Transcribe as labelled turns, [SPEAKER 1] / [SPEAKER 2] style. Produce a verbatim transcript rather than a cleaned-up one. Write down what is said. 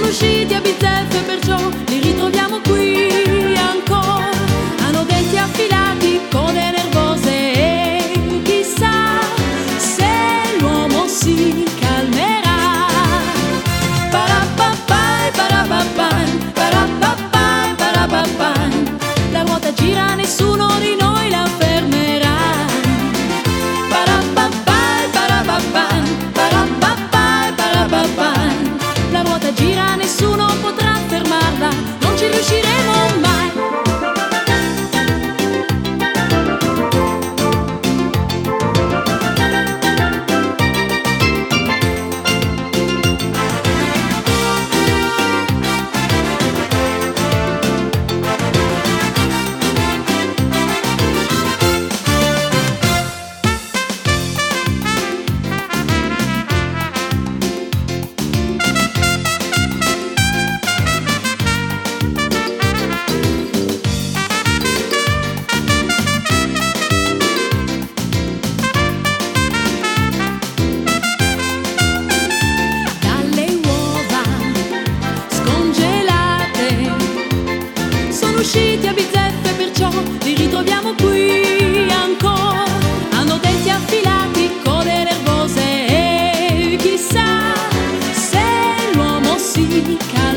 [SPEAKER 1] usciti a bizzeffe, perciò li ritroviamo qui ancora. Hanno denti affilati, code nervose e chissà se l'uomo si calmerà. Parapappai, parapappai, parapappai, parapappai. La ruota gira, nessuno di noi la fermerà. Parapappai, parapappai, parapappai, parapappai. La ruota gira, nessuno potrà fermarla, non ci riusciremo mai. Usciti a bizzeffe, perciò li ritroviamo qui ancora. Hanno denti affilati, code nervose e chissà se l'uomo si calma.